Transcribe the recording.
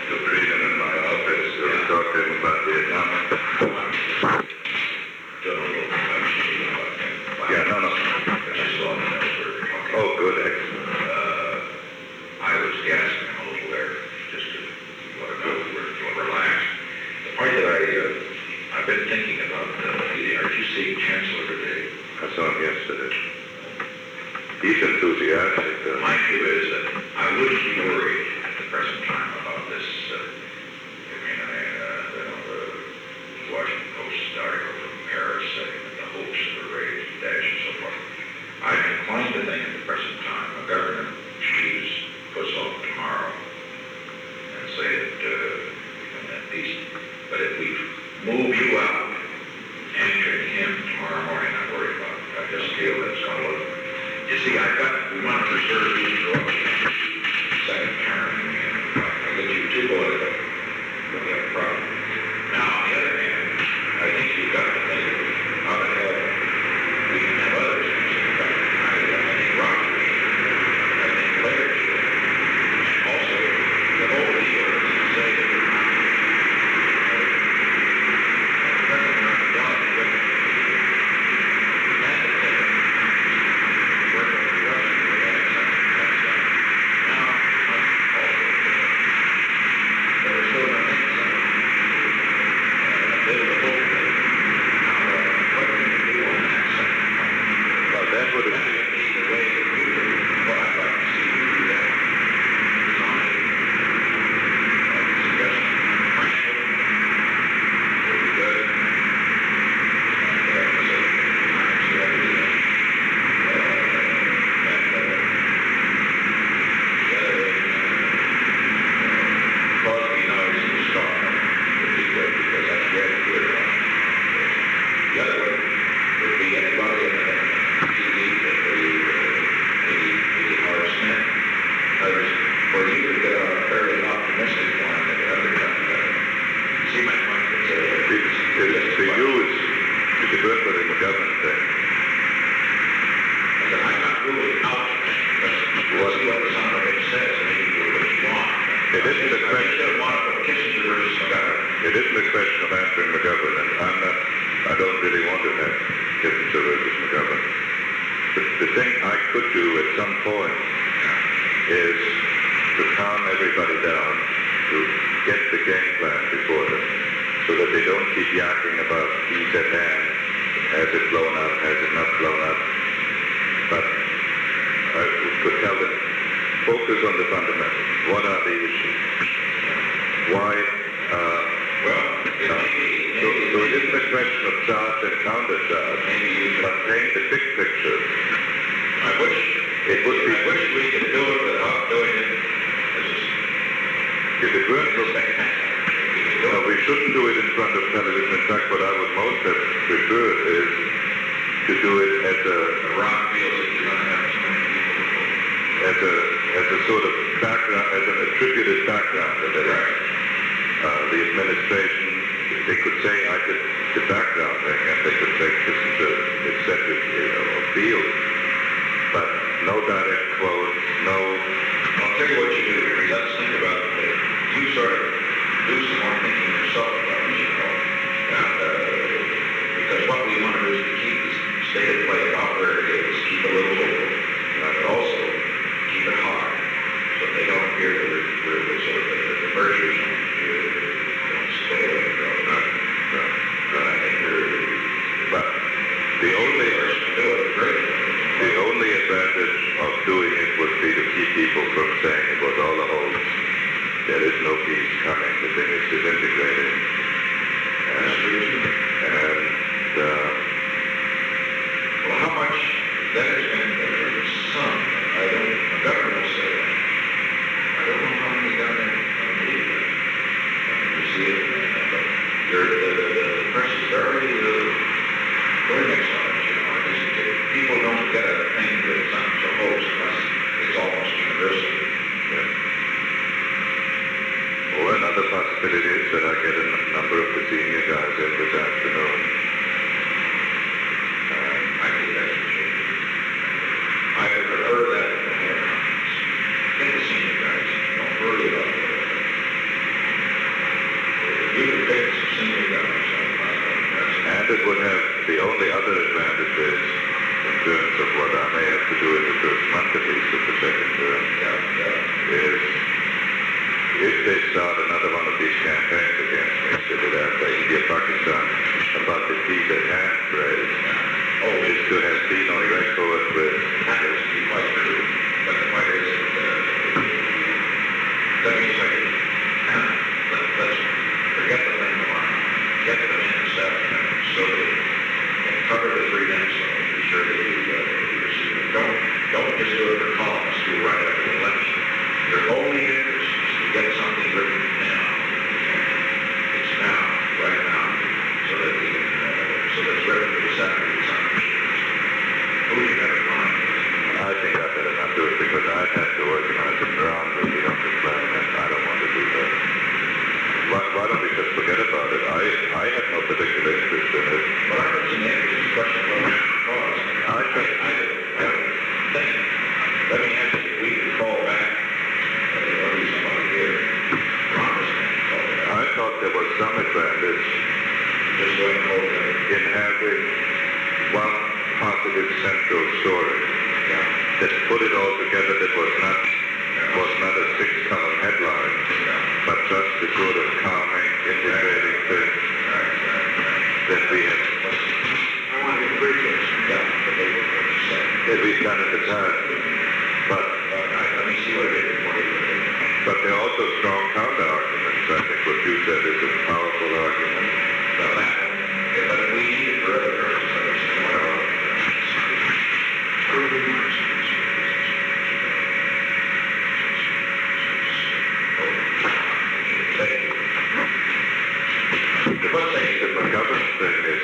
to prison in my office to talk to him about Vietnam. Yeah, no. Oh, good, excellent. I was gasping a little there, just to let him know we're relaxed. The part that I've been thinking about, are you seeing Chancellor today? I saw him yesterday. He's enthusiastic. My view is that I wouldn't be worried at the present time about this. The Washington Post article from Paris saying that the hopes are raised, dash, and so forth. I'm inclined to think at the present time a government choose puts off tomorrow and say that at least, but if we move you out, answering him tomorrow morning, I'm worried about it. I just feel that it's going to look. You see, we want to preserve the interruption. Second term, I get you too political. We have a problem. Now, on the other hand, I think you've got to think how the hell we can have others. I think Roger should. I think Blair should. And also, the whole deal is to say that President Mandela with method would have the only other advantage is, in terms of what I may have to do in the first month at least of the second term, is if they start another one of these campaigns against me, say that after India, Pakistan, about the fee that have raised, is to have been on record with. That is to be quite true, but the point is, let me say, let's forget the thing tomorrow, get the demand stuff, so that and cover the 3 minutes, so be sure that you receive it. Don't just do it for columnists who right after the election. Your only interest is to get something written now. It's now, right now, so that we can, so that it's ready for the Saturday Sunday. Who do you have in mind? I think I better not do it because I'd have to organize it around really on the plan, and I don't want to do that. Why don't we just forget about it? I have no particular interest in it. But I don't see the answer to the question of what cause. I think, Let me ask you, we could call back, or at least somebody here, Congressman, call back. I thought there was some advantage Just going over in having one positive central story yeah. that put it all together that was not a 6-column headline, but just a sort of calming, integrating thing that we have I want to appreciate it. Yeah, but they were what you said. that we've done in the past. But Let me see what it is before you put it. but there are also strong counter arguments. I think what you said is a powerful argument. But if we need it for other purposes, I understand what our Thank you. The McGovern thing is